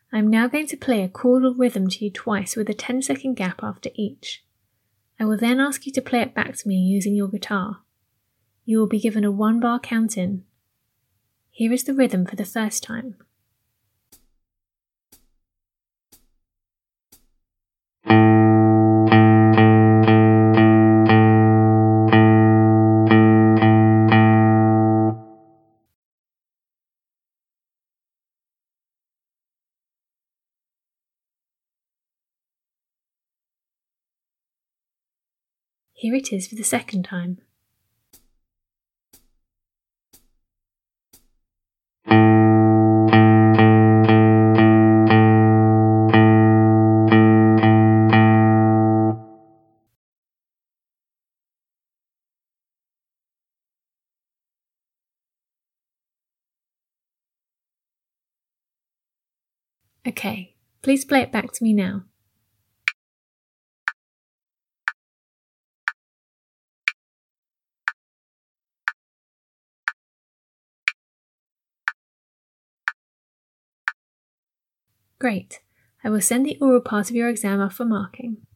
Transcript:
I'm now going to play a chordal rhythm to you twice with a 10-second gap after each. I will then ask you to play it back to me using your guitar. You will be given a 1-bar count-in. Here is the rhythm for the first time. Here it is for the second time. Okay, please play it back to me now. Great. I will send the oral part of your exam off for marking.